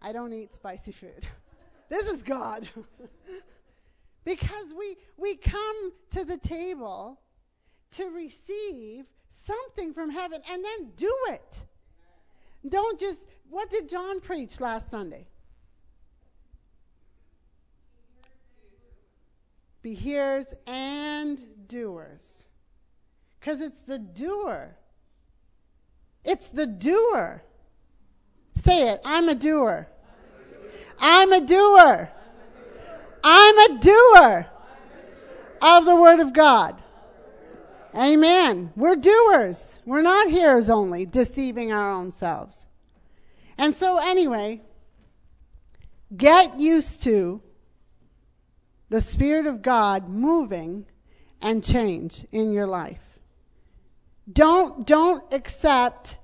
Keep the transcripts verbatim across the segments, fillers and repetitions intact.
I don't eat spicy food. This is God. Because we we come to the table to receive something from heaven and then do it. Don't just, what did John preach last Sunday? Be hearers and doers. Because it's the doer. It's the doer. Say it, I'm a doer. I'm a doer. I'm a doer of the Word of God. Amen. We're doers. We're not hearers only, deceiving our own selves. And so anyway, get used to the Spirit of God moving and change in your life. Don't, don't accept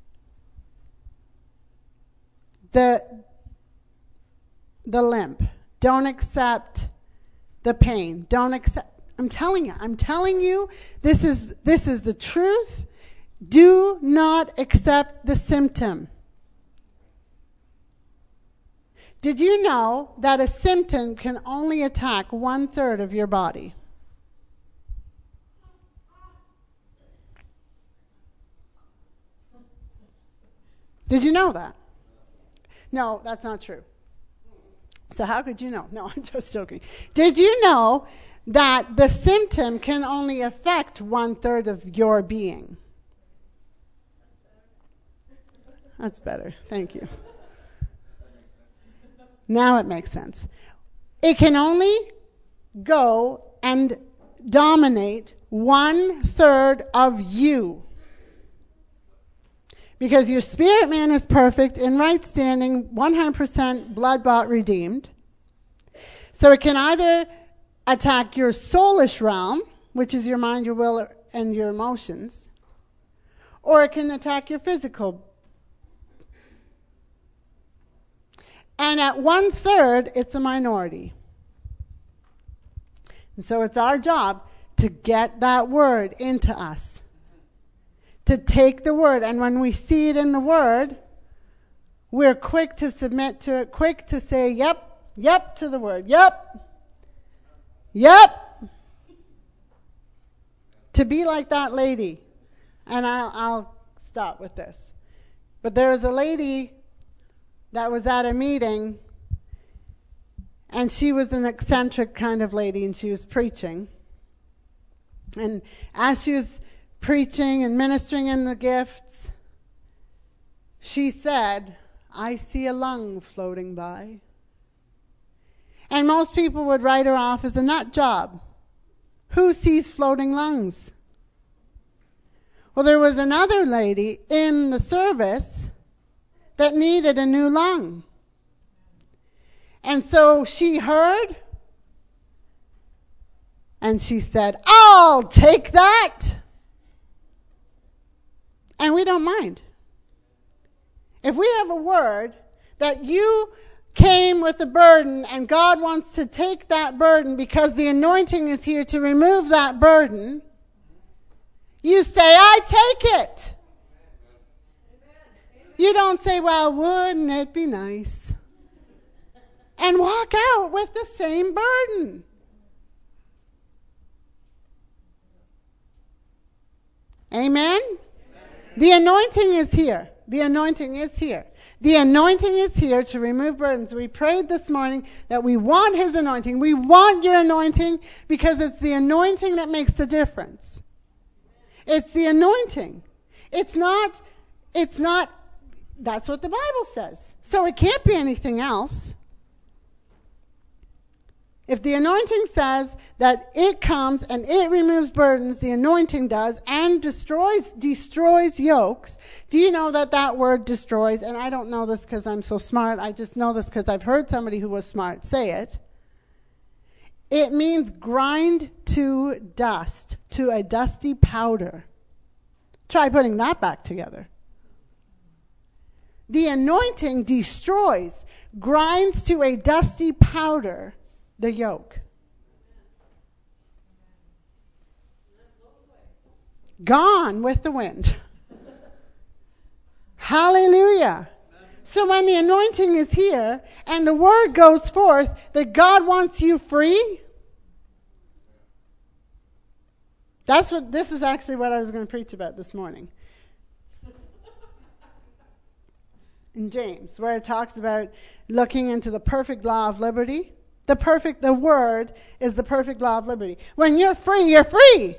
the, the limp. Don't accept the pain. Don't accept. I'm telling you, I'm telling you, this is this is the truth. Do not accept the symptom. Did you know that a symptom can only attack one third of your body? Did you know that? No, that's not true. So how could you know? No, I'm just joking. Did you know that the symptom can only affect one third of your being? That's better. Thank you. Now it makes sense. It can only go and dominate one third of you. Because your spirit man is perfect, in right standing, one hundred percent blood-bought, redeemed. So it can either attack your soulish realm, which is your mind, your will, and your emotions, or it can attack your physical. And at one third, it's a minority. And so it's our job to get that word into us. To take the word, and when we see it in the word, we're quick to submit to it, quick to say, yep, yep to the word, yep, yep. To be like that lady. And I'll, I'll stop with this. But there was a lady that was at a meeting, and she was an eccentric kind of lady, and she was preaching. And as she was preaching and ministering in the gifts, she said, I see a lung floating by. And most people would write her off as a nut job. Who sees floating lungs? Well, there was another lady in the service that needed a new lung. And so she heard, and she said, I'll take that. And we don't mind. If we have a word that you came with a burden and God wants to take that burden because the anointing is here to remove that burden, you say, I take it. You don't say, well, wouldn't it be nice? And walk out with the same burden. Amen? The anointing is here. The anointing is here. The anointing is here to remove burdens. We prayed this morning that we want his anointing. We want your anointing because it's the anointing that makes the difference. It's the anointing. It's not, it's not, that's what the Bible says. So it can't be anything else. If the anointing says that it comes and it removes burdens, the anointing does, and destroys destroys yokes. Do you know that that word destroys, and I don't know this because I'm so smart, I just know this because I've heard somebody who was smart say it. It means grind to dust, to a dusty powder. Try putting that back together. The anointing destroys, grinds to a dusty powder the yoke. Gone with the wind. Hallelujah. So when the anointing is here and the word goes forth that God wants you free, that's what, this is actually what I was going to preach about this morning. In James, where it talks about looking into the perfect law of liberty. The perfect, the word is the perfect law of liberty. When you're free, you're free.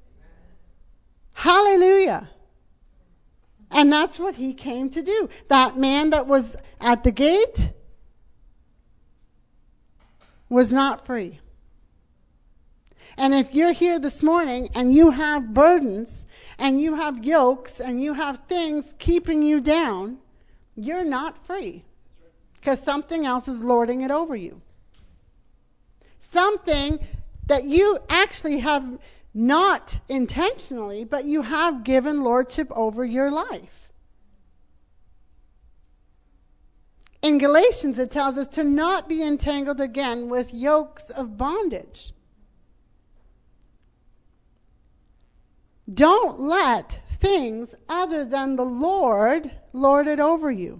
Hallelujah. And that's what he came to do. That man that was at the gate was not free. And if you're here this morning and you have burdens and you have yokes and you have things keeping you down, you're not free. Because something else is lording it over you. Something that you actually have not intentionally, but you have given lordship over your life. In Galatians, it tells us to not be entangled again with yokes of bondage. Don't let things other than the Lord lord it over you.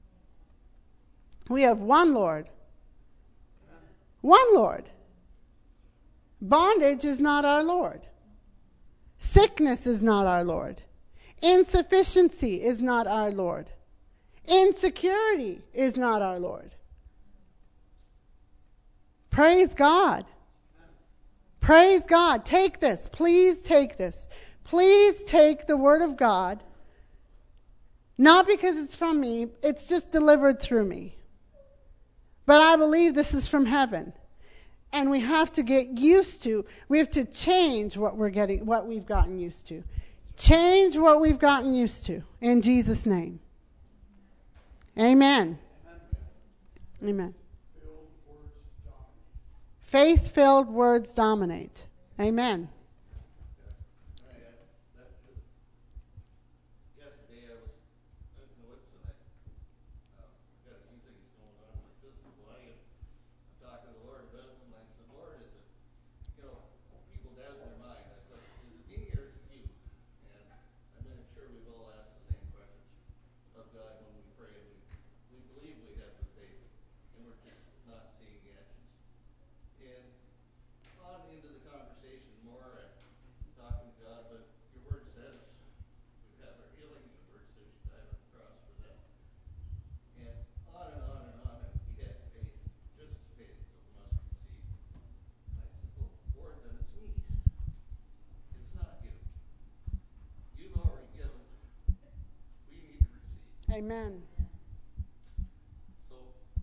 We have one Lord. One Lord. Bondage is not our Lord. Sickness is not our Lord. Insufficiency is not our Lord. Insecurity is not our Lord. Praise God. Praise God. Take this. Please take this. Please take the word of God. Not because it's from me. It's just delivered through me. But I believe this is from heaven. And we have to get used to, we have to change what we're getting, what we've gotten used to. Change what we've gotten used to. In Jesus' name. Amen. Amen. Faith-filled words dominate. Amen. Amen. So,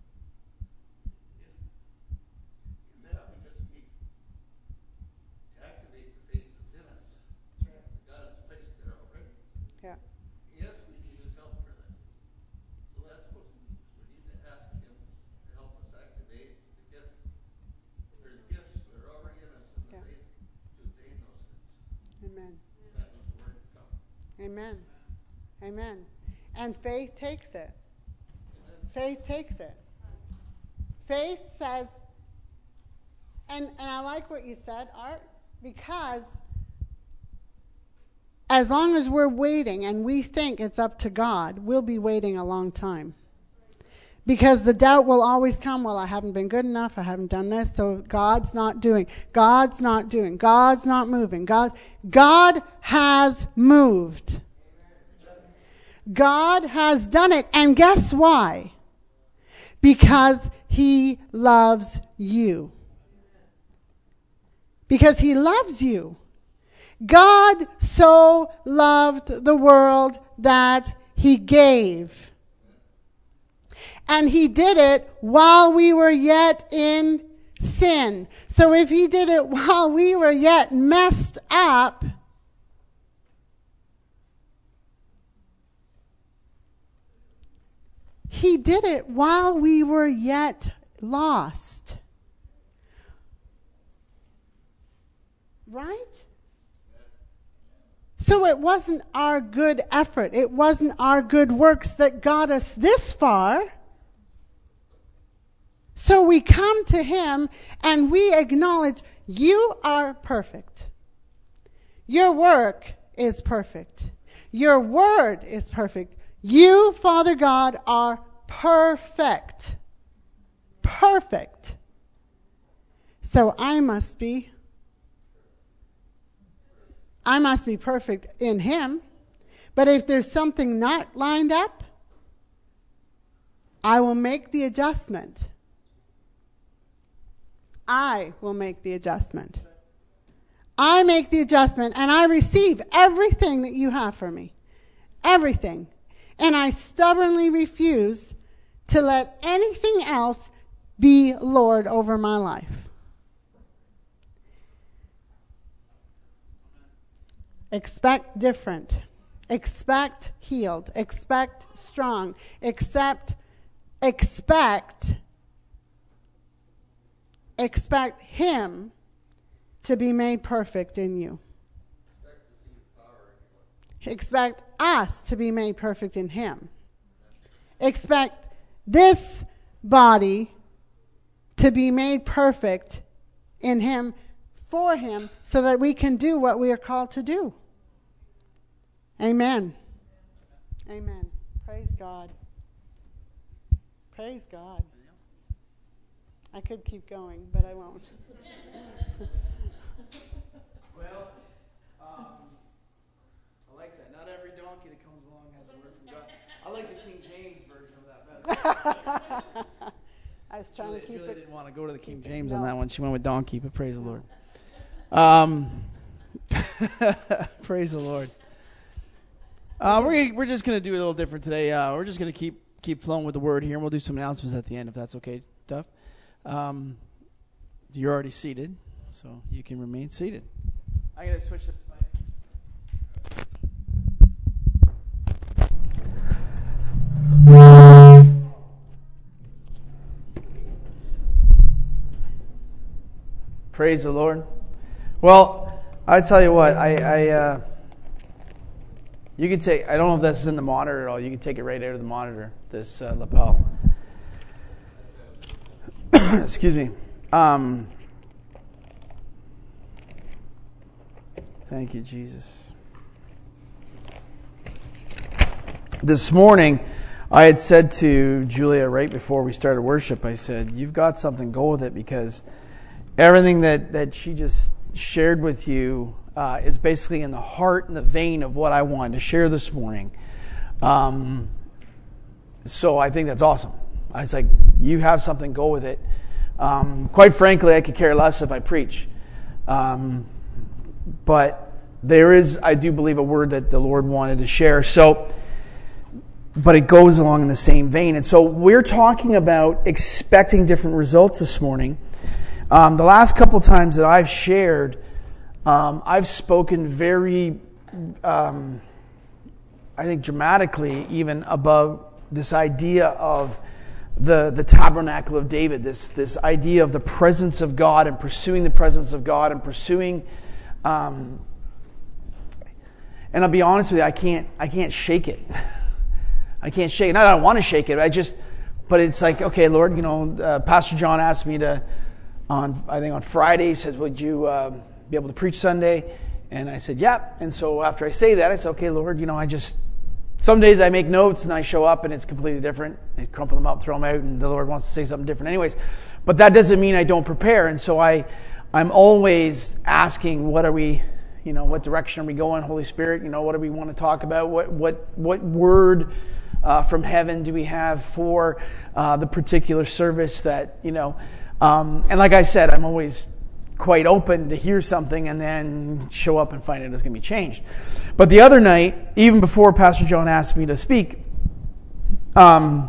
in that we just need to activate the faith that's in us. That's right. God has placed there already. Yeah. Yes, we need His help for that. So that's what we need. We need to ask Him to help us activate the gift, or the gifts that are already in us, and the yeah. faith to obtain those things. Amen. That was the word to come. Amen. Amen. And faith takes it. Faith takes it. Faith says, and, and I like what you said, Art, because as long as we're waiting and we think it's up to God, we'll be waiting a long time. Because the doubt will always come, well, I haven't been good enough, I haven't done this, so God's not doing, God's not doing, God's not moving. God, God has moved. God has done it. And guess why? Because He loves you. Because He loves you. God so loved the world that He gave. And He did it while we were yet in sin. So if He did it while we were yet messed up, He did it while we were yet lost. Right? So it wasn't our good effort. It wasn't our good works that got us this far. So we come to Him and we acknowledge, you are perfect. Your work is perfect. Your word is perfect. You, Father God, are perfect. Perfect. So I must be, I must be perfect in him. But if there's something not lined up, I will make the adjustment. I will make the adjustment. I make the adjustment and I receive everything that you have for me. Everything. And I stubbornly refuse to let anything else be Lord over my life. Expect different. Expect healed. Expect strong. Expect, expect, expect him to be made perfect in you. Expect us to be made perfect in him. Expect this body to be made perfect in him, for him, so that we can do what we are called to do. Amen. Amen. Praise God. Praise God. I could keep going, but I won't. Well, um, I like that. Not every donkey that comes along has a word from God. I like the King James version of that better. I was trying Julie, to keep Julie it. didn't want to go to the King James no. on that one. She went with donkey, but praise the Lord. Um, praise the Lord. Uh, we're we're just gonna do a little different today. Uh, we're just gonna keep keep flowing with the word here, and we'll do some announcements at the end if that's okay, Duff. Um, you're already seated, so you can remain seated. I'm gonna switch the Praise the Lord. Well, I tell you what, I, I uh, you can take. I don't know if this is in the monitor at all. You can take it right out of the monitor. This uh, lapel. Excuse me. Um, thank you, Jesus. This morning, I had said to Julia right before we started worship, I said, "You've got something. Go with it," because everything that, that she just shared with you uh, is basically in the heart and the vein of what I wanted to share this morning. Um, so I think that's awesome. I was like, you have something, go with it. Um, quite frankly, I could care less if I preach. Um, but there is, I do believe, a word that the Lord wanted to share. So, but it goes along in the same vein. And so we're talking about expecting different results this morning. Um, the last couple times that I've shared, um, I've spoken very, um, I think dramatically even above this idea of the, the tabernacle of David, this, this idea of the presence of God and pursuing the presence of God and pursuing, um, and I'll be honest with you, I can't, I can't shake it. I can't shake it. I don't want to shake it. I just, but it's like, okay, Lord, you know, uh, Pastor John asked me to, On I think on Friday, he says, would you uh, be able to preach Sunday? And I said, yeah. And so after I say that, I said, okay, Lord, you know, I just, some days I make notes and I show up and it's completely different. I crumple them up, throw them out, and the Lord wants to say something different anyways. But that doesn't mean I don't prepare. And so I, I'm always asking, what are we, you know, what direction are we going, Holy Spirit? You know, what do we want to talk about? What, what, what word uh, from heaven do we have for uh, the particular service that, you know, Um, and like I said, I'm always quite open to hear something and then show up and find out it's going to be changed. But the other night, even before Pastor John asked me to speak, um,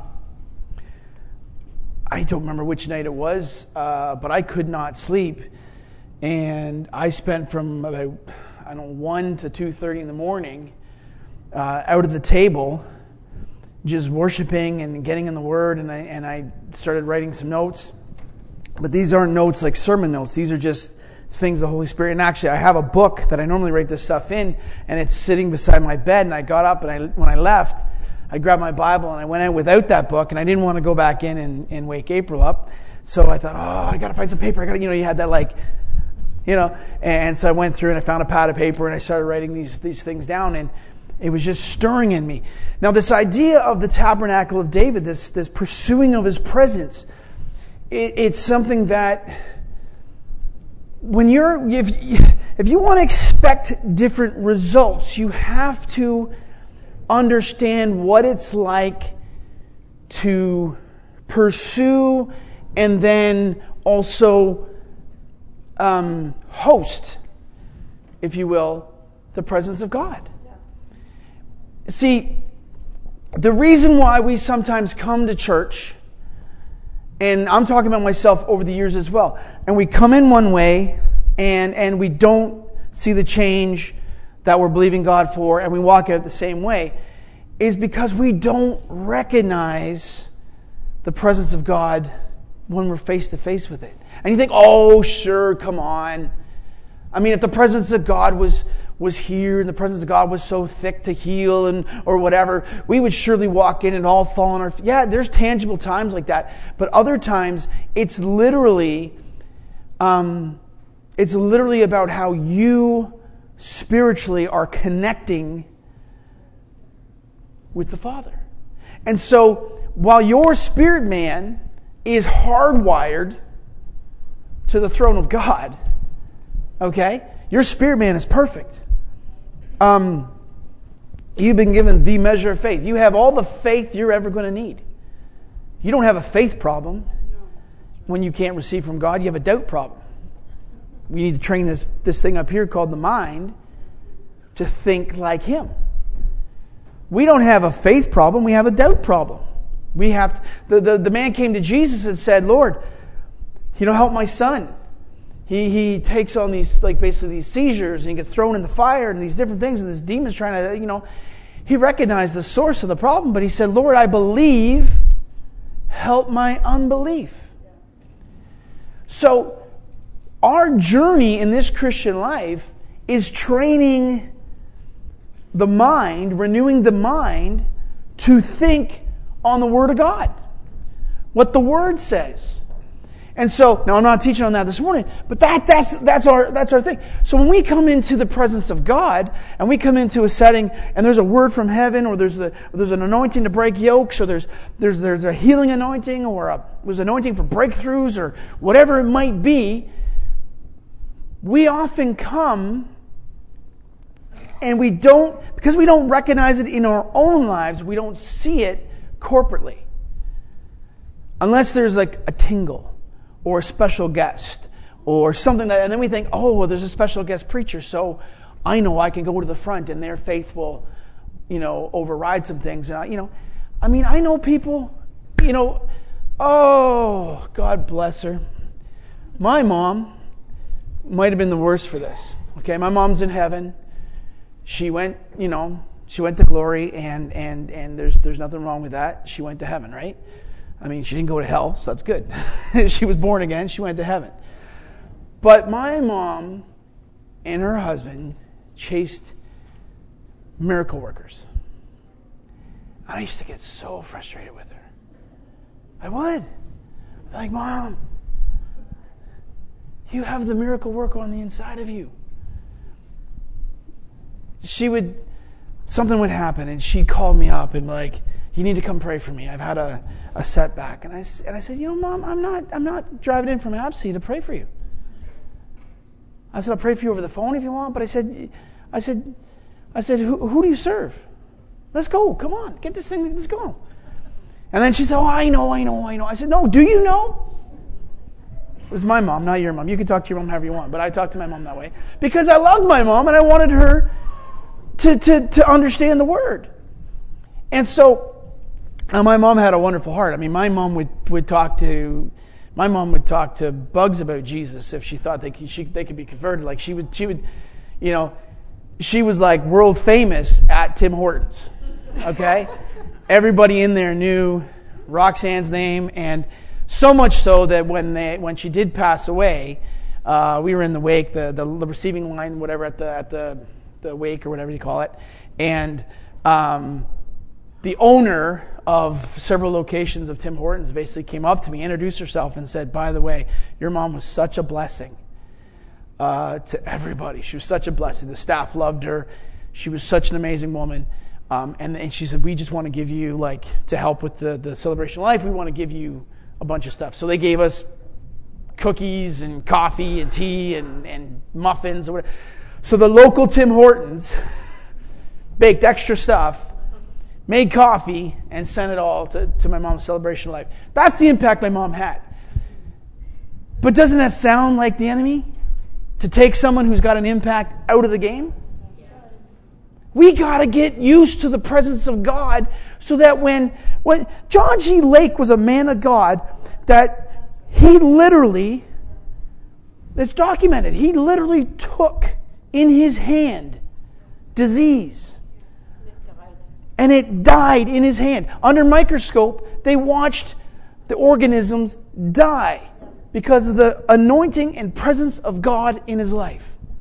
I don't remember which night it was, uh, but I could not sleep. And I spent from about, I don't know, one to two thirty in the morning uh, out at the table just worshiping and getting in the Word. And I, and I started writing some notes. But these aren't notes like sermon notes. These are just things the Holy Spirit. And actually, I have a book that I normally write this stuff in, and it's sitting beside my bed. And I got up, and I, when I left, I grabbed my Bible, and I went out without that book. And I didn't want to go back in and, and wake April up. So I thought, oh, I got to find some paper. I got to, you know, you had that like, you know. And so I went through, and I found a pad of paper, and I started writing these these things down. And It was just stirring in me. Now, this idea of the tabernacle of David, this, this pursuing of his presence, it, it's something that when you're, if, if you want to expect different results, you have to understand what it's like to pursue and then also um, host, if you will, the presence of God. Yeah. See, the reason why we sometimes come to church, and I'm talking about myself over the years as well, and we come in one way and, and we don't see the change that we're believing God for, and we walk out the same way, is because we don't recognize the presence of God when we're face to face with it. And you think, oh, sure, come on. I mean, if the presence of God was was here and the presence of God was so thick to heal and or whatever, we would surely walk in and all fall on our feet. Yeah, there's tangible times like that. But other times, it's literally, um, it's literally about how you spiritually are connecting with the Father. And so, while your spirit man is hardwired to the throne of God, okay, your spirit man is perfect. Um, you've been given the measure of faith. You have all the faith you're ever going to need. You don't have a faith problem when you can't receive from God. You have a doubt problem. We need to train this, this thing up here called the mind to think like Him. We don't have a faith problem. We have a doubt problem. We have to, the, the, the man came to Jesus and said, Lord, you know, help my son. He he takes on these, like basically these seizures, and he gets thrown in the fire and these different things, and this demon's trying to, you know, he recognized the source of the problem, but he said, Lord, I believe, help my unbelief. So, our journey in this Christian life is training the mind, renewing the mind to think on the Word of God. What the Word says. And so, now I'm not teaching on that this morning, but that that's that's our that's our thing. So when we come into the presence of God, and we come into a setting, and there's a word from heaven, or there's the or there's an anointing to break yokes, or there's there's there's a healing anointing, or a, there's anointing for breakthroughs, or whatever it might be, we often come, and we don't, because we don't recognize it in our own lives, we don't see it corporately, unless there's like a tingle, or a special guest, or something that, and then we think, oh, well, there's a special guest preacher, so I know I can go to the front and their faith will, you know, override some things. And I, you know, I mean, I know people, you know, oh, God bless her. My mom might have been the worst for this. Okay, my mom's in heaven. She went, you know, she went to glory, and and and there's there's nothing wrong with that. She went to heaven, right? I mean, she didn't go to hell, so that's good. She was born again. She went to heaven. But my mom and her husband chased miracle workers. And I used to get so frustrated with her. I would. I'd be like, Mom, you have the miracle worker on the inside of you. She would, something would happen, and she'd call me up and like, you need to come pray for me. I've had a, a setback. And I, and I said, you know, Mom, I'm not I'm not driving in from Absey to pray for you. I said, I'll pray for you over the phone if you want. But I said, I said, I said, who, who do you serve? Let's go. Come on. Get this thing. Let's go. And then she said, oh, I know, I know, I know. I said, no, do you know? It was my mom, not your mom. You can talk to your mom however you want. But I talked to my mom that way. Because I loved my mom and I wanted her to, to, to understand the Word. And so, now, my mom had a wonderful heart. I mean, my mom would, would talk to my mom would talk to bugs about Jesus if she thought they could, she, they could be converted. Like she would, she would, you know, she was like world famous at Tim Hortons. Okay, everybody in there knew Roxanne's name, and so much so that when they when she did pass away, uh, we were in the wake, the, the the receiving line, whatever at the at the the wake or whatever you call it, and um, the owner of several locations of Tim Hortons basically came up to me, introduced herself, and said, by the way, your mom was such a blessing uh, to everybody. She was such a blessing. The staff loved her. She was such an amazing woman. Um, and, and she said, we just want to give you, like, to help with the, the Celebration of Life, we want to give you a bunch of stuff. So they gave us cookies and coffee and tea and, and muffins or whatever. So the local Tim Hortons baked extra stuff, made coffee, and sent it all to, to my mom's Celebration of Life. That's the impact my mom had. But doesn't that sound like the enemy? To take someone who's got an impact out of the game? We got to get used to the presence of God so that when, when John G. Lake was a man of God, that he literally, it's documented, he literally took in his hand disease. And it died in his hand. Under microscope, they watched the organisms die because of the anointing and presence of God in his life.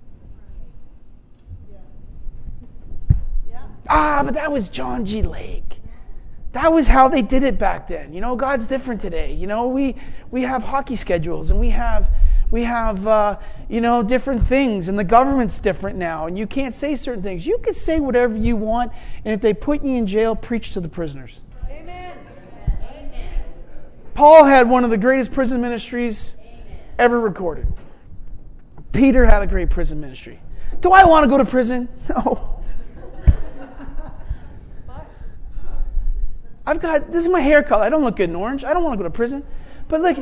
Ah, but that was John G. Lake. That was how they did it back then. You know, God's different today. You know, we we have hockey schedules and we have we have uh, you know different things, and the government's different now, and you can't say certain things. You can say whatever you want, and if they put you in jail, preach to the prisoners. Amen. Amen. Paul had one of the greatest prison ministries ever recorded. Peter had a great prison ministry. Do I want to go to prison? No. I've got, this is my hair color. I don't look good in orange. I don't want to go to prison. But like,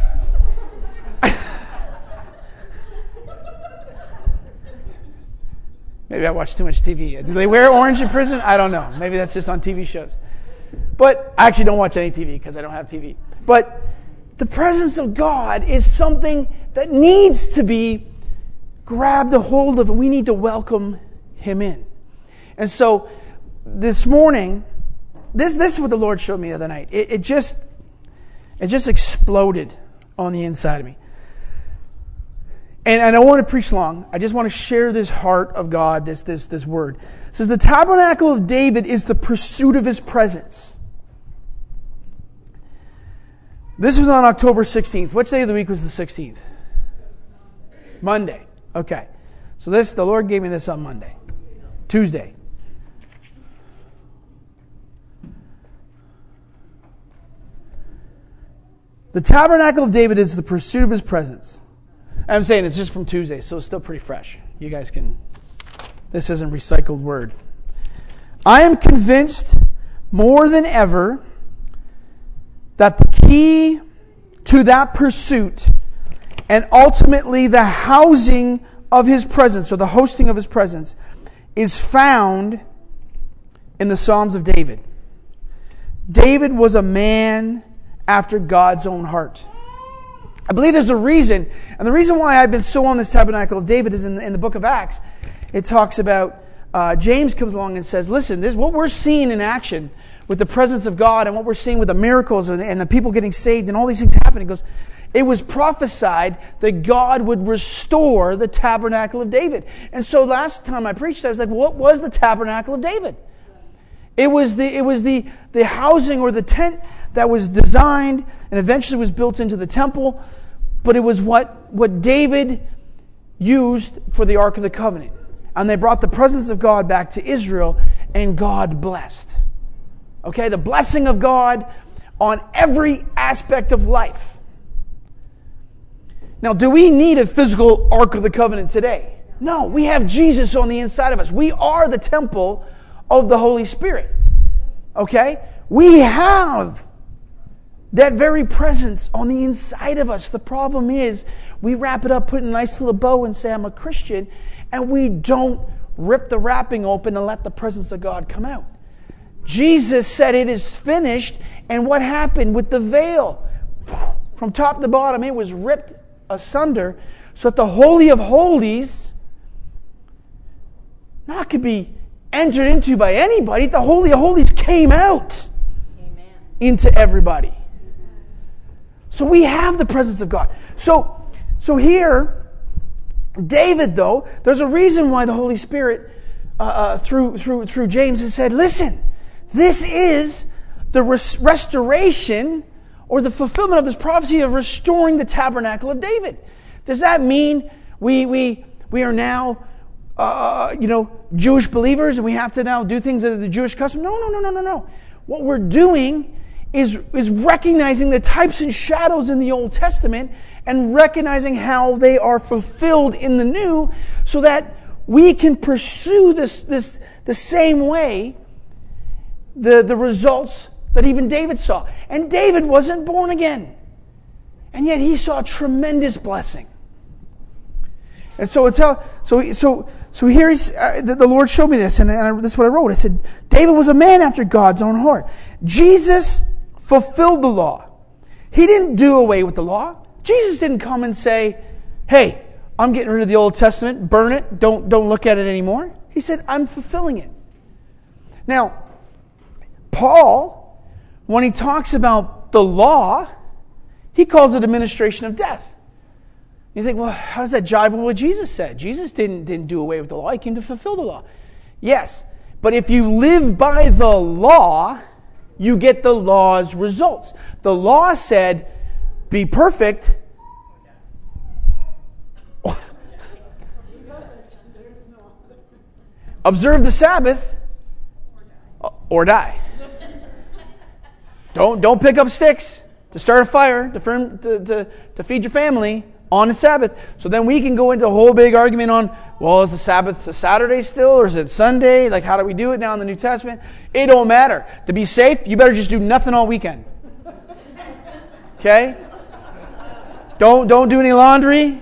maybe I watch too much T V. Do they wear orange in prison? I don't know. Maybe that's just on T V shows. But I actually don't watch any T V because I don't have T V. But the presence of God is something that needs to be grabbed a hold of, and we need to welcome Him in. And so this morning, This this is what the Lord showed me the other night. It, it just it just exploded on the inside of me. And I don't want to preach long. I just want to share this heart of God, this this this word. It says the tabernacle of David is the pursuit of His presence. This was on October sixteenth. Which day of the week was the sixteenth? Monday. Okay. So this the Lord gave me this on Monday. Tuesday. The tabernacle of David is the pursuit of His presence. I'm saying it's just from Tuesday, so it's still pretty fresh. You guys can... This isn't recycled word. I am convinced more than ever that the key to that pursuit and ultimately the housing of His presence, or the hosting of His presence, is found in the Psalms of David. David was a man after God's own heart. I believe there's a reason, and the reason why I've been so on this tabernacle of David is in the, in the book of Acts. It talks about, uh, James comes along and says, listen, this is what we're seeing in action with the presence of God and what we're seeing with the miracles and the, and the people getting saved and all these things happening. It goes, it was prophesied that God would restore the tabernacle of David. And so last time I preached, I was like, what was the tabernacle of David? It was the it was the, the housing or the tent that was designed and eventually was built into the temple, but it was what, what David used for the Ark of the Covenant. And they brought the presence of God back to Israel, and God blessed. Okay, the blessing of God on every aspect of life. Now, do we need a physical Ark of the Covenant today? No, we have Jesus on the inside of us. We are the temple of the Holy Spirit. Okay? We have that very presence on the inside of us. The problem is we wrap it up, put a nice little bow and say, I'm a Christian, and we don't rip the wrapping open and let the presence of God come out. Jesus said it is finished, and what happened with the veil? From top to bottom, it was ripped asunder so that the Holy of Holies not could be entered into by anybody. The Holy of Holies came out Amen. Into everybody. So we have the presence of God. So, so here, David, though, there's a reason why the Holy Spirit, uh, uh, through through through James, has said, "Listen, this is the res- restoration or the fulfillment of this prophecy of restoring the tabernacle of David." Does that mean we we we are now uh, you know, Jewish believers and we have to now do things under the Jewish custom. No, no, no, no, no, no. What we're doing is, is recognizing the types and shadows in the Old Testament and recognizing how they are fulfilled in the New so that we can pursue this, this the same way the, the results that even David saw. And David wasn't born again. And yet he saw tremendous blessing. And so it's how, so so so here he's, uh, the, the Lord showed me this, and, and I, this is what I wrote. I said, David was a man after God's own heart. Jesus fulfilled the law. He didn't do away with the law. Jesus didn't come and say, hey, I'm getting rid of the Old Testament, burn it, don't, don't look at it anymore. He said, I'm fulfilling it. Now, Paul, when he talks about the law, he calls it administration of death. You think, well, how does that jive with what Jesus said? Jesus didn't, didn't do away with the law. He came to fulfill the law. Yes, but if you live by the law, you get the law's results. The law said, be perfect. Observe the Sabbath or die. Don't, don't pick up sticks to start a fire, to, firm, to, to, to feed your family on the Sabbath. So then we can go into a whole big argument on, well, is the Sabbath a Saturday still, or is it Sunday? Like, how do we do it now in the New Testament? It don't matter. To be safe, you better just do nothing all weekend. Okay? Don't, don't do any laundry.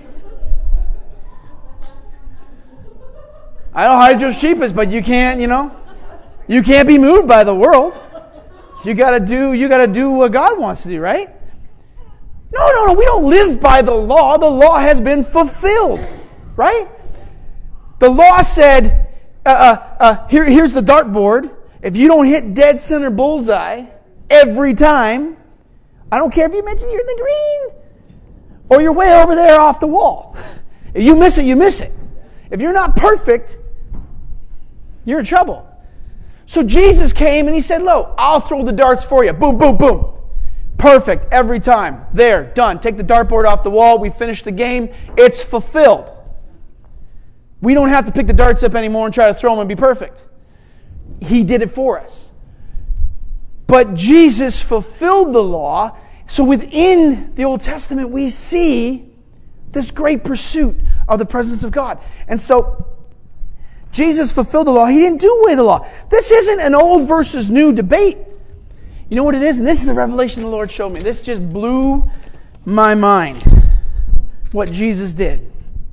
I know hydro's cheapest, but you can't, you know, you can't be moved by the world. You gotta do, you gotta do what God wants to do, right? No, no, no, we don't live by the law. The law has been fulfilled, right? The law said, uh, uh, uh, here, here's the dartboard. If you don't hit dead center bullseye every time, I don't care if you mention you're in the green or you're way over there off the wall. If you miss it, you miss it. If you're not perfect, you're in trouble. So Jesus came and he said, "Lo, I'll throw the darts for you. Boom, boom, boom. Perfect every time. There, done. Take the dartboard off the wall. We finished the game. It's fulfilled. We don't have to pick the darts up anymore and try to throw them and be perfect. He did it for us. But Jesus fulfilled the law. So within the Old Testament, we see this great pursuit of the presence of God. And so Jesus fulfilled the law. He didn't do away the law. This isn't an old versus new debate. You know what it is? And this is the revelation the Lord showed me. This just blew my mind. What Jesus did.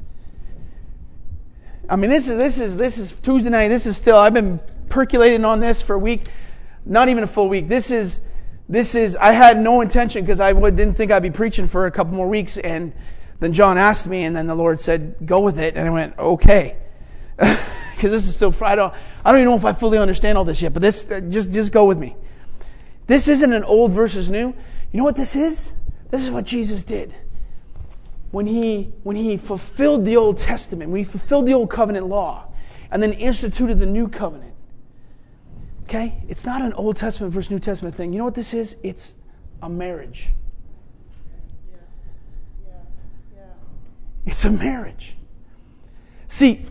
I mean, this is this is this is Tuesday night. This is still. I've been percolating on this for a week, not even a full week. This is this is. I had no intention because I didn't think I'd be preaching for a couple more weeks, and then John asked me, and then the Lord said, "Go with it," and I went, "Okay," because this is still. I don't. I don't even know if I fully understand all this yet, but this just just go with me. This isn't an old versus new. You know what this is? This is what Jesus did. When he, when he fulfilled the Old Testament, when he fulfilled the Old Covenant law, and then instituted the New Covenant. Okay? It's not an Old Testament versus New Testament thing. You know what this is? It's a marriage. Yeah. Yeah. Yeah. It's a marriage. See,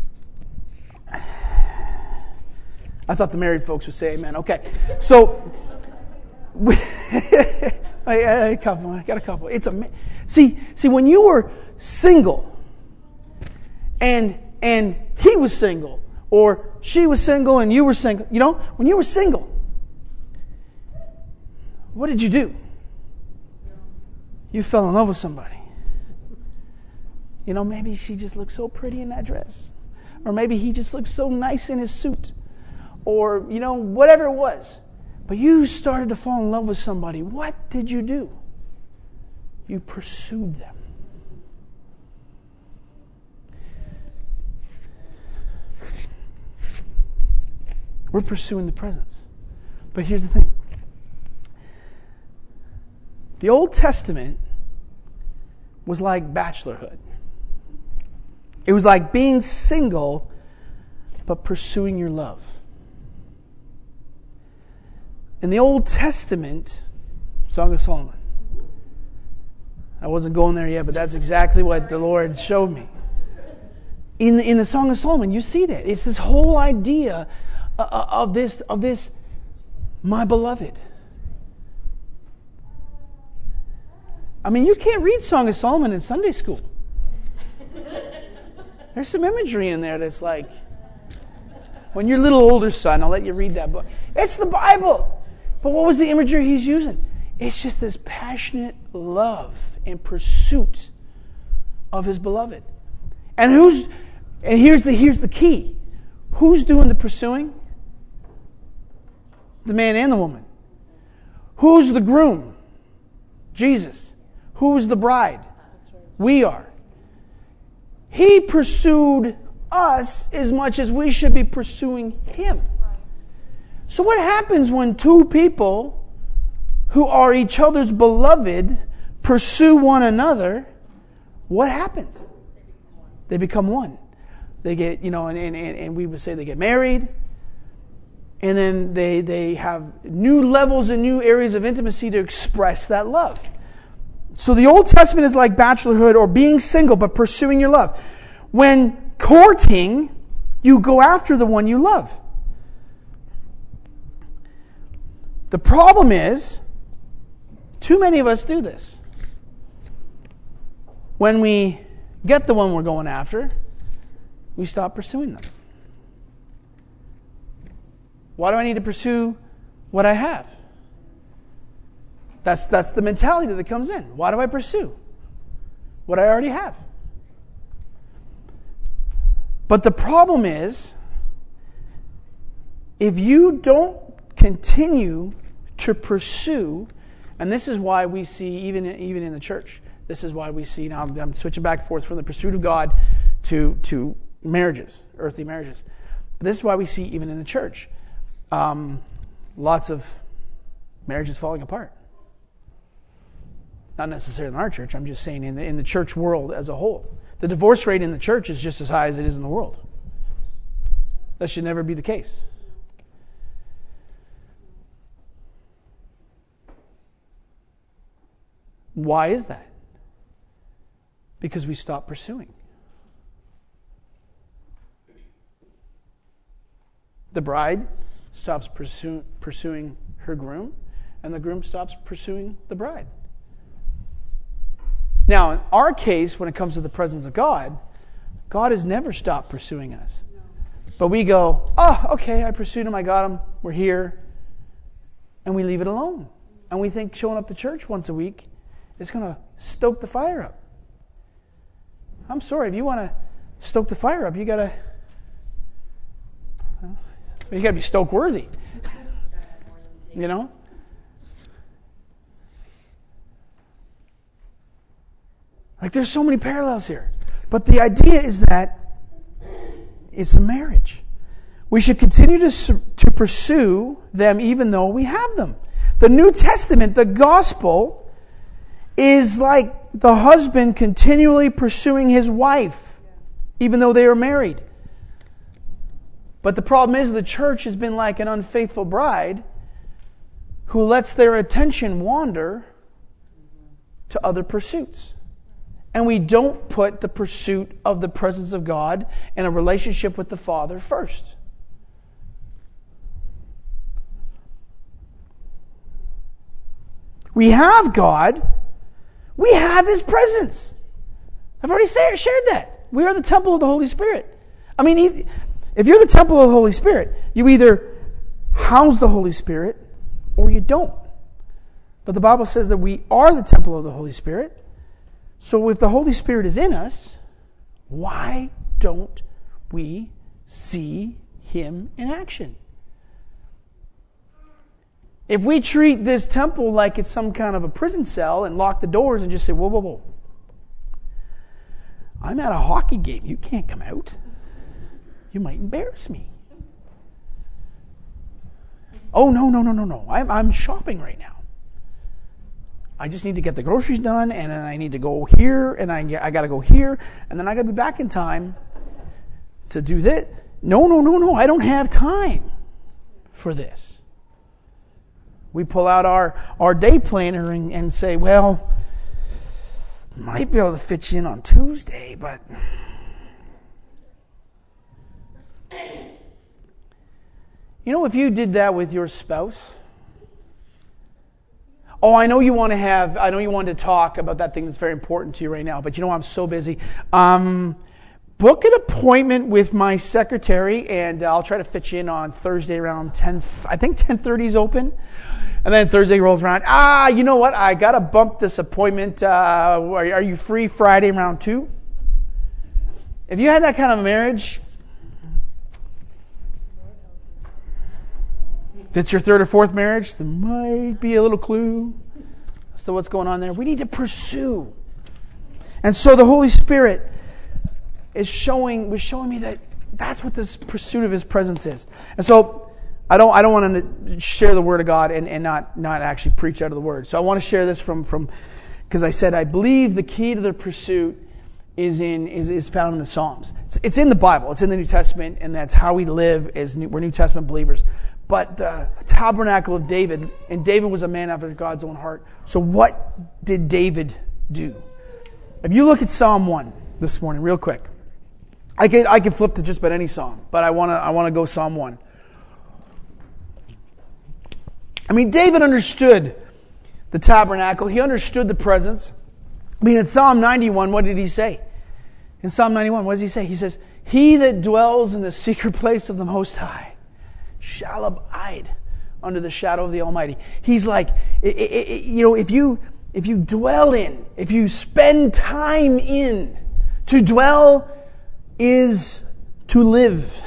I thought the married folks would say amen. Okay. So, we, I, I, a couple. I got a couple. It's a see. See, when you were single, and and he was single, or she was single and you were single. You know, when you were single, what did you do? You fell in love with somebody. You know, maybe she just looked so pretty in that dress, or maybe he just looked so nice in his suit, or you know, whatever it was. But you started to fall in love with somebody. What did you do? You pursued them. We're pursuing the presence. But here's the thing. The Old Testament was like bachelorhood. It was like being single, but pursuing your love. In the Old Testament, Song of Solomon. I wasn't going there yet, but that's exactly what the Lord showed me. In the, in the Song of Solomon, you see that. It's this whole idea uh, of this, of this, my beloved. I mean, you can't read Song of Solomon in Sunday school. There's some imagery in there that's like, when your little older son, I'll let you read that book. It's the Bible. But what was the imagery he's using? It's just this passionate love and pursuit of his beloved. And who's and here's the here's the key. Who's doing the pursuing? The man and the woman. Who's the groom? Jesus. Who's the bride? We are. He pursued us as much as we should be pursuing him. So what happens when two people who are each other's beloved pursue one another? What happens? They become one. They get, you know, and, and, and we would say they get married. And then they, they have new levels and new areas of intimacy to express that love. So the Old Testament is like bachelorhood or being single but pursuing your love. When courting, you go after the one you love. The problem is, too many of us do this. When we get the one we're going after, we stop pursuing them. Why do I need to pursue what I have? That's, that's the mentality that comes in. Why do I pursue what I already have? But the problem is, if you don't continue to pursue, and this is why we see, even, even in the church, this is why we see, now I'm, I'm switching back and forth from the pursuit of God to, to marriages, earthly marriages. This is why we see, even in the church, um, lots of marriages falling apart. Not necessarily in our church, I'm just saying in the, in the church world as a whole. The divorce rate in the church is just as high as it is in the world. That should never be the case. Why is that? Because we stop pursuing. The bride stops pursue, pursuing her groom, and the groom stops pursuing the bride. Now, in our case, when it comes to the presence of God, God has never stopped pursuing us. But we go, oh, okay, I pursued him, I got him, we're here, and we leave it alone. And we think showing up to church once a week is going to stoke the fire up. I'm sorry, if you want to stoke the fire up, you got to you got to be stoke worthy. You know? Like there's so many parallels here. But the idea is that it's a marriage. We should continue to, to pursue them even though we have them. The New Testament, the gospel, is like the husband continually pursuing his wife, even though they are married. But the problem is the church has been like an unfaithful bride who lets their attention wander to other pursuits. And we don't put the pursuit of the presence of God and a relationship with the Father first. We have God. We have His presence. I've already say, shared that. We are the temple of the Holy Spirit. I mean, if you're the temple of the Holy Spirit, you either house the Holy Spirit or you don't. But the Bible says that we are the temple of the Holy Spirit. So if the Holy Spirit is in us, why don't we see Him in action? If we treat this temple like it's some kind of a prison cell and lock the doors and just say, whoa, whoa, whoa. I'm at a hockey game. You can't come out. You might embarrass me. Oh, no, no, no, no, no. I'm, I'm shopping right now. I just need to get the groceries done, and then I need to go here, and I, I got to go here, and then I got to be back in time to do this. No, no, no, no. I don't have time for this. We pull out our, our day planner and, and say, well, might be able to fit you in on Tuesday, but You know, if you did that with your spouse, oh, I know you want to have, I know you want to talk about that thing that's very important to you right now, but you know, I'm so busy. Um, book an appointment with my secretary, and I'll try to fit you in on Thursday around ten, I think ten thirty is open. And then Thursday rolls around. Ah, you know what? I got to bump this appointment. Uh, are, are you free Friday around two? If you had that kind of a marriage, if it's your third or fourth marriage, there might be a little clue as to what's going on there. We need to pursue. And so the Holy Spirit is showing, was showing me that that's what this pursuit of His presence is. And so I don't I don't want to share the Word of God and, and not, not actually preach out of the Word. So I want to share this from, from because I said I believe the key to the pursuit is in is, is found in the Psalms. It's, it's in the Bible. It's in the New Testament, and that's how we live as New, we're New Testament believers. But the tabernacle of David, and David was a man after God's own heart. So what did David do? If you look at Psalm one this morning, real quick, I can I can flip to just about any psalm, but I want to I want to go Psalm one. I mean, David understood the tabernacle. He understood the presence. I mean, in Psalm ninety-one, what did he say? In Psalm ninety-one, what does he say? He says, "He that dwells in the secret place of the Most High shall abide under the shadow of the Almighty." He's like, it, it, it, you know, if you if you dwell in, if you spend time in, to dwell is to live.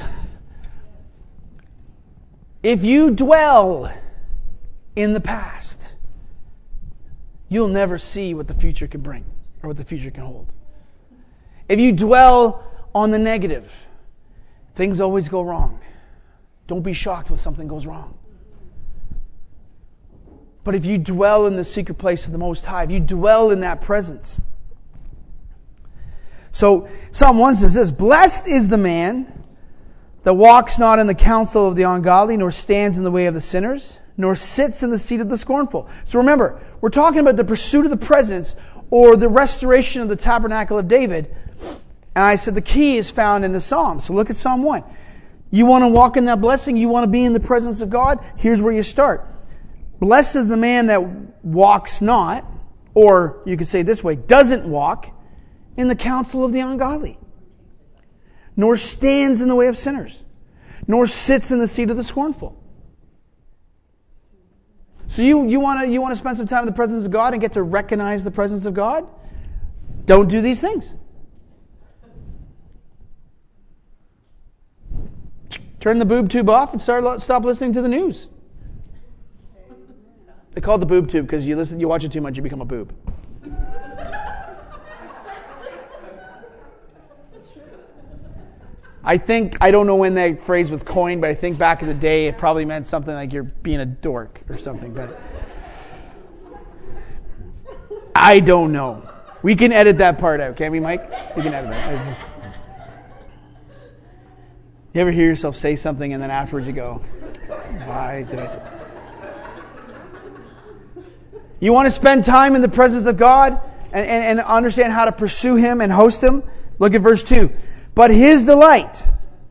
If you dwell in the past, you'll never see what the future can bring or what the future can hold. If you dwell on the negative, things always go wrong. Don't be shocked when something goes wrong. But if you dwell in the secret place of the Most High, if you dwell in that presence. So Psalm one says this, "Blessed is the man that walks not in the counsel of the ungodly, nor stands in the way of the sinners, nor sits in the seat of the scornful." So remember, we're talking about the pursuit of the presence or the restoration of the tabernacle of David. And I said the key is found in the Psalm. So look at Psalm one. You want to walk in that blessing? You want to be in the presence of God? Here's where you start. "Blessed is the man that walks not," or you could say it this way, doesn't walk in the counsel of the ungodly, nor stands in the way of sinners, nor sits in the seat of the scornful. So you, you want to you want to spend some time in the presence of God and get to recognize the presence of God? Don't do these things. Turn the boob tube off and start stop listening to the news. They call it the boob tube because you listen, you watch it too much, you become a boob. I think, I don't know when that phrase was coined, but I think back in the day it probably meant something like you're being a dork or something. But I don't know. We can edit that part out, can't we, Mike? We can edit that. Just... You ever hear yourself say something and then afterwards you go, why did I say that? You want to spend time in the presence of God and, and, and understand how to pursue Him and host Him? Look at verse two. "But His delight."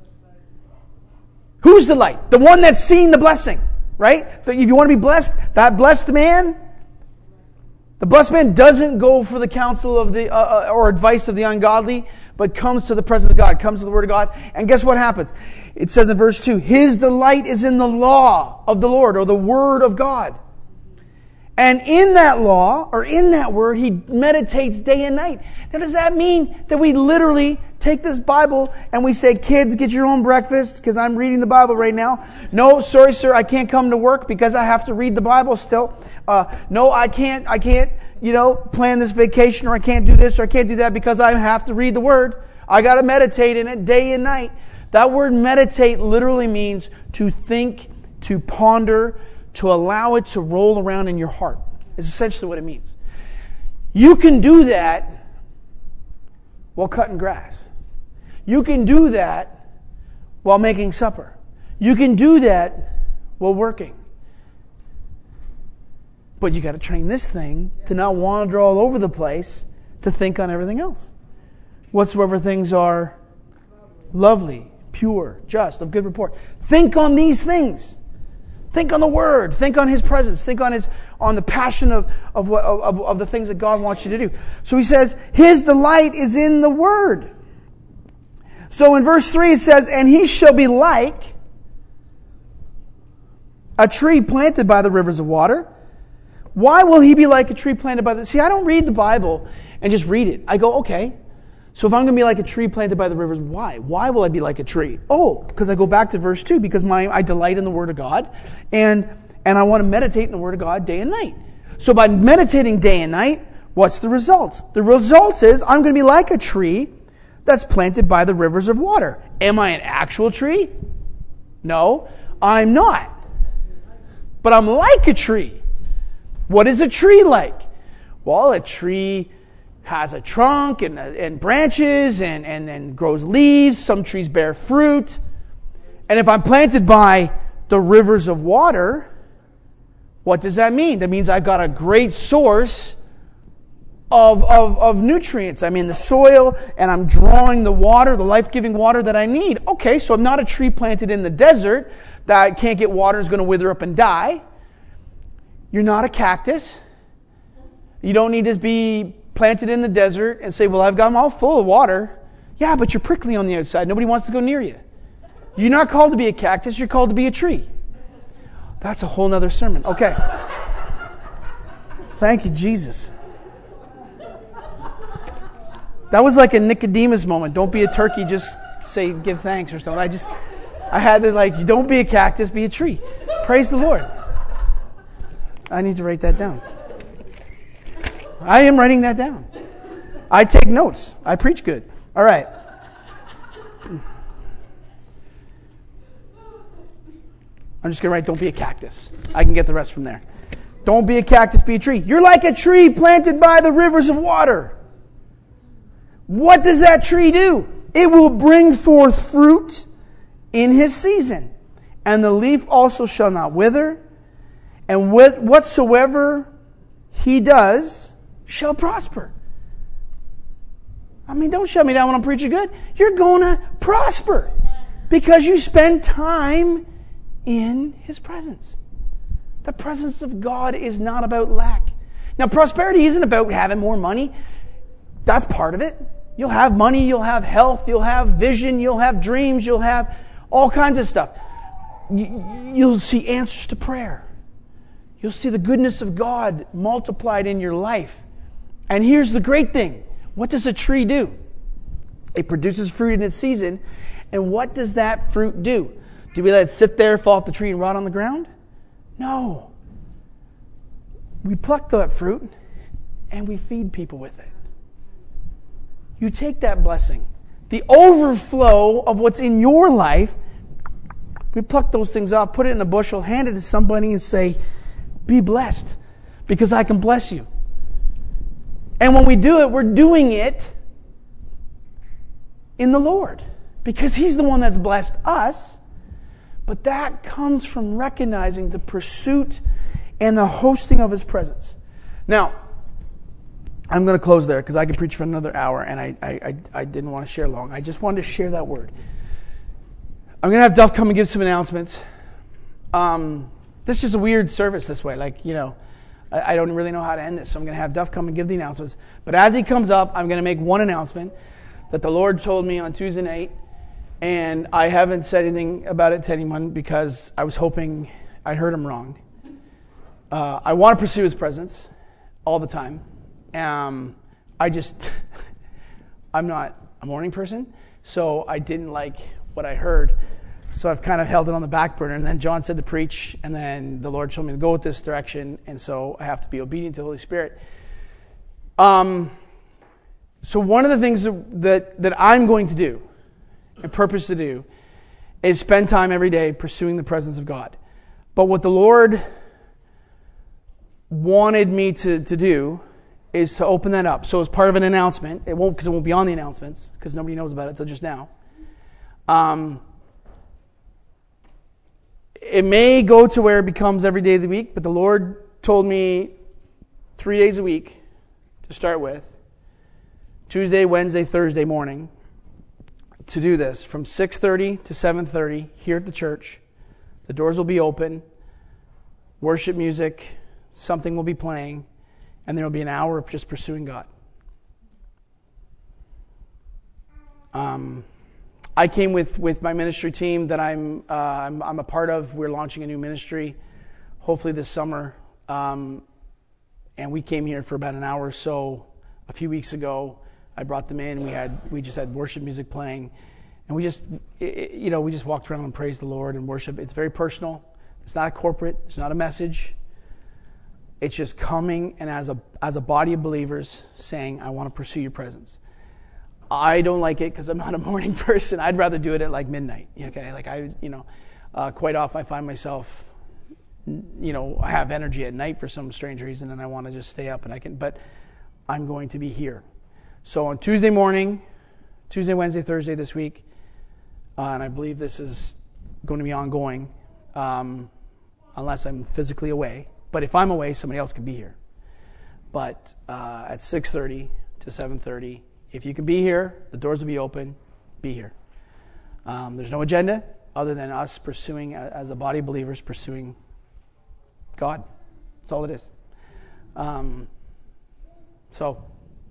Whose delight? The one that's seen the blessing, right? If you want to be blessed, that blessed man, the blessed man doesn't go for the counsel of the uh, or advice of the ungodly, but comes to the presence of God, comes to the Word of God. And guess what happens? It says in verse two, "His delight is in the law of the Lord," or the Word of God. And in that law, or in that word, he meditates day and night. Now, does that mean that we literally take this Bible and we say, "Kids, get your own breakfast because I'm reading the Bible right now"? No, sorry, sir, I can't come to work because I have to read the Bible still. Uh, no, I can't, I can't, you know, plan this vacation, or I can't do this, or I can't do that because I have to read the Word. I got to meditate in it day and night. That word meditate literally means to think, to ponder, to allow it to roll around in your heart. Is essentially what it means. You can do that while cutting grass. You can do that while making supper. You can do that while working. But you got to train this thing to not wander all over the place, to think on everything else. Whatsoever things are lovely, pure, just, of good report. Think on these things. Think on the Word. Think on His presence. Think on His on the passion of of, what, of of the things that God wants you to do. So he says, His delight is in the Word. So in verse three it says, and he shall be like a tree planted by the rivers of water. Why will he be like a tree planted by the... See, I don't read the Bible and just read it. I go, okay, so if I'm going to be like a tree planted by the rivers, why? Why will I be like a tree? Oh, because I go back to verse two, because my I delight in the Word of God, and and I want to meditate in the Word of God day and night. So by meditating day and night, what's the result? The result is I'm going to be like a tree that's planted by the rivers of water. Am I an actual tree? No, I'm not. But I'm like a tree. What is a tree like? Well, a tree has a trunk and, and branches and, and, and grows leaves. Some trees bear fruit. And if I'm planted by the rivers of water, what does that mean? That means I've got a great source of, of, of nutrients. I'm in the soil and I'm drawing the water, the life-giving water that I need. Okay, so I'm not a tree planted in the desert that can't get water, is going to wither up and die. You're not a cactus. You don't need to be planted in the desert and say, well, I've got them all full of water. Yeah, but you're prickly on the outside. Nobody wants to go near you. You're not called to be a cactus. You're called to be a tree. That's a whole nother sermon. Okay. Thank you, Jesus. That was like a Nicodemus moment. Don't be a turkey, just say give thanks or something. I just, I had to like, don't be a cactus, be a tree. Praise the Lord. I need to write that down. I am writing that down. I take notes. I preach good. All right. I'm just going to write, don't be a cactus. I can get the rest from there. Don't be a cactus, be a tree. You're like a tree planted by the rivers of water. What does that tree do? It will bring forth fruit in his season. And the leaf also shall not wither. And whatsoever he does shall prosper. I mean, don't shut me down when I'm preaching good. You're going to prosper because you spend time in his presence. The presence of God is not about lack. Now, prosperity isn't about having more money. That's part of it. You'll have money, you'll have health, you'll have vision, you'll have dreams, you'll have all kinds of stuff. You'll see answers to prayer. You'll see the goodness of God multiplied in your life. And here's the great thing. What does a tree do? It produces fruit in its season. And what does that fruit do? Do we let it sit there, fall off the tree, and rot on the ground? No. We pluck that fruit and we feed people with it. You take that blessing, the overflow of what's in your life, we pluck those things off, put it in a bushel, hand it to somebody and say, be blessed because I can bless you. And when we do it, we're doing it in the Lord because He's the one that's blessed us. But that comes from recognizing the pursuit and the hosting of His presence. Now, I'm going to close there because I could preach for another hour and I, I, I didn't want to share long. I just wanted to share that word. I'm going to have Duff come and give some announcements. Um, this is just a weird service this way. Like, you know, I, I don't really know how to end this, so I'm going to have Duff come and give the announcements. But as he comes up, I'm going to make one announcement that the Lord told me on Tuesday night. And I haven't said anything about it to anyone because I was hoping I heard him wrong. Uh, I want to pursue His presence all the time. Um, I just, I'm not a morning person, so I didn't like what I heard. So I've kind of held it on the back burner. And then John said to preach, and then the Lord told me to go with this direction, and so I have to be obedient to the Holy Spirit. Um, so one of the things that, that, that I'm going to do, and purpose to do, is spend time every day pursuing the presence of God. But what the Lord wanted me to, to do is to open that up. So as part of an announcement, it won't because it won't be on the announcements because nobody knows about it until just now. Um, it may go to where it becomes every day of the week, but the Lord told me three days a week to start with. Tuesday, Wednesday, Thursday morning. to do this from six thirty to seven thirty here at the church. The doors will be open. Worship music, something will be playing, and there will be an hour of just pursuing God. Um, I came with, with my ministry team that I'm, uh, I'm I'm a part of. We're launching a new ministry, hopefully this summer. Um, and we came here for about an hour or so a few weeks ago. I brought them in. We had we just had worship music playing, and we just it, you know we just walked around and praised the Lord and worship. It's very personal. It's not a corporate. It's not a message. It's just coming and as a as a body of believers saying, "I want to pursue your presence." I don't like it because I'm not a morning person. I'd rather do it at like midnight. Okay, like I you know, uh, quite often I find myself, you know, I have energy at night for some strange reason, and I want to just stay up and I can. But I'm going to be here. So on Tuesday morning, Tuesday, Wednesday, Thursday this week, uh, and I believe this is going to be ongoing, um, unless I'm physically away. But if I'm away, somebody else can be here. But uh, at six thirty to seven thirty, if you can be here, the doors will be open. Be here. Um, there's no agenda other than us pursuing, as a body of believers, pursuing God. That's all it is. Um, so.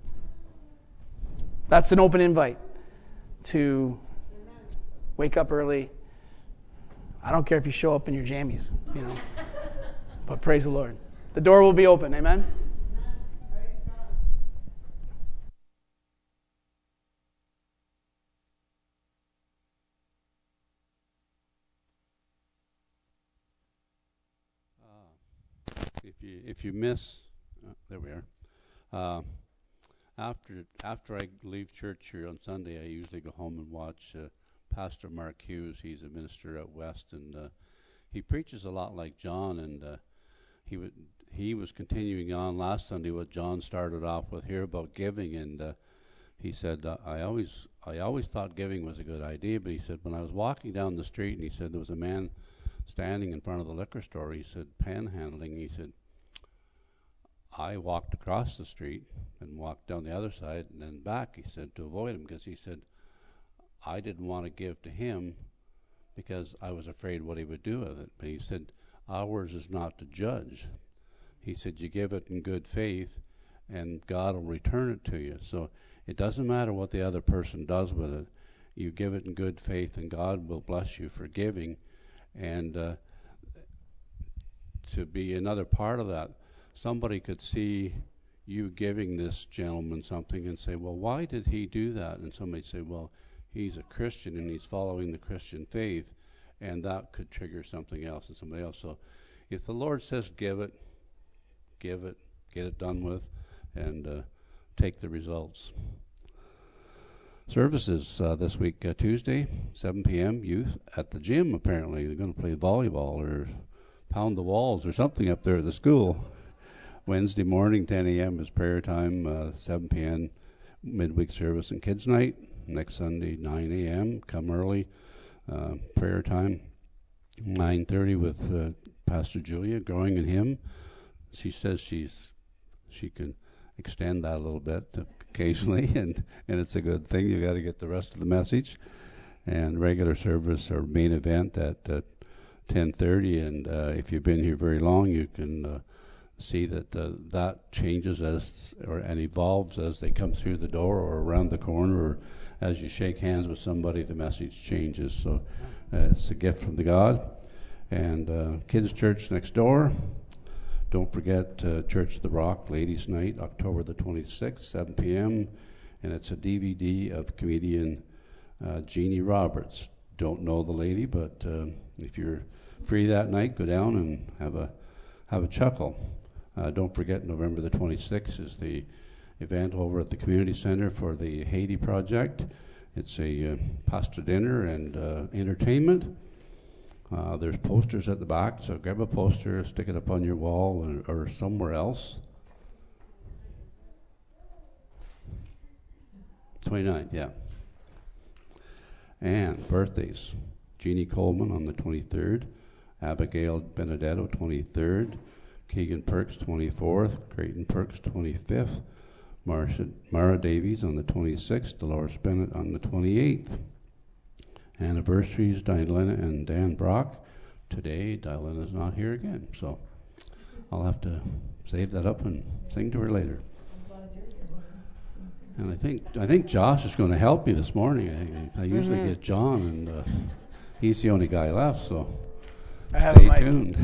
That's an open invite to wake up early. I don't care if you show up in your jammies, you know. But praise the Lord. The door will be open. Amen? Uh, if you if you miss, uh, there we are. Uh, After after I leave church here on Sunday, I usually go home and watch uh, Pastor Mark Hughes. He's a minister out west, and uh, he preaches a lot like John. And uh, he would he was continuing on last Sunday what John started off with here about giving. And uh, he said, uh, I always I always thought giving was a good idea, but he said when I was walking down the street, and he said there was a man standing in front of the liquor store. He said panhandling. He said, I walked across the street and walked down the other side and then back, he said, to avoid him, because he said, I didn't want to give to him because I was afraid what he would do with it. But he said, ours is not to judge. He said, you give it in good faith and God will return it to you. So it doesn't matter what the other person does with it. You give it in good faith and God will bless you for giving. And uh, to be another part of that, somebody could see you giving this gentleman something and say, well, why did he do that? And somebody say, well, he's a Christian and he's following the Christian faith, and that could trigger something else in somebody else. So if the Lord says give it, give it, get it done with, and uh, take the results. Services uh, this week, uh, Tuesday, seven p.m., youth at the gym, apparently. They're going to play volleyball or pound the walls or something up there at the school. Wednesday morning, ten a.m. is prayer time, uh, seven p.m. midweek service and kids night. Next Sunday, nine a.m. Come early, uh, prayer time. nine thirty with uh, Pastor Julia, growing in Him. She says she's she can extend that a little bit occasionally, and, and it's a good thing. You got to get the rest of the message. And regular service or main event at uh, ten thirty. And uh, if you've been here very long, you can Uh, see that uh, that changes as or and evolves as they come through the door or around the corner, or as you shake hands with somebody, the message changes. So uh, it's a gift from the God. And uh, kids' church next door. Don't forget uh, Church of the Rock Ladies' Night, October the twenty-sixth, seven p.m. And it's a D V D of comedian uh, Jeannie Roberts. Don't know the lady, but uh, if you're free that night, go down and have a have a chuckle. Uh, don't forget, November the twenty-sixth is the event over at the community center for the Haiti project. It's a uh, pasta dinner and uh, entertainment. Uh, there's posters at the back, so grab a poster, stick it up on your wall or, or somewhere else. twenty-ninth, yeah. And birthdays. Jeannie Coleman on the twenty-third. Abigail Benedetto, twenty-third. Keegan Perks, twenty-fourth. Creighton Perks, twenty-fifth. Marsha, Mara Davies on the twenty-sixth. Dolores Bennett on the twenty-eighth. anniversaries, Diana and Dan Brock. Today, Diana's not here again, so I'll have to save that up and sing to her later. And I think I think Josh is going to help me this morning. I, I usually Mhm. get John, and uh, he's the only guy left, so I have stay a mic. tuned.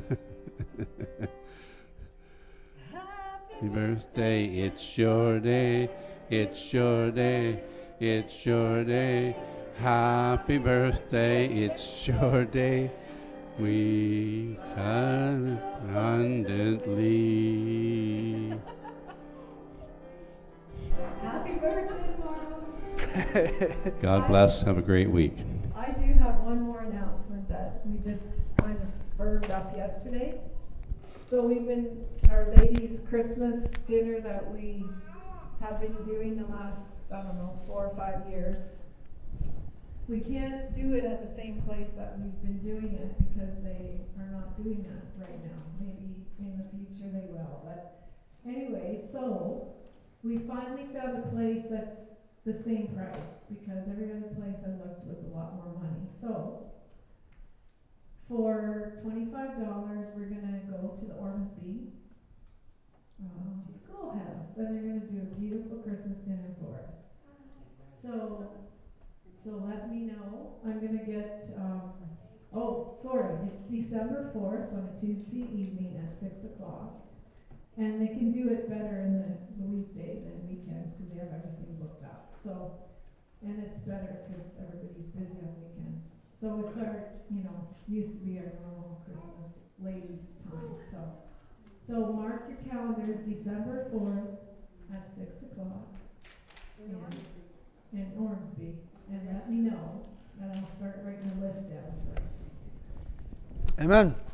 Happy birthday, it's your day, it's your day, it's your day. Happy birthday, it's your day. We had abundantly. Happy birthday, Mom. God bless. Have a great week. I do have one more announcement that we just kind of firmed up yesterday. So we've been, our ladies' Christmas dinner that we have been doing the last, I don't know, four or five years. We can't do it at the same place that we've been doing it because they are not doing that right now. Maybe in the future they will. But anyway, so we finally found a place that's the same price because every other place I looked was a lot more money. So for twenty-five dollars, we're going to go to the Ormsby um, Schoolhouse, and they're going to do a beautiful Christmas dinner for us. So, so let me know. I'm going to get, um, oh, sorry, it's December fourth on a Tuesday evening at six o'clock. And they can do it better in the, the weekday than weekends because they have everything booked up. So, and it's better because everybody's busy on weekends. So it's our, you know, used to be our normal Christmas ladies' time. So, so mark your calendars, December fourth at six o'clock in Ormsby. In Ormsby, and let me know, and I'll start writing a list down. Amen.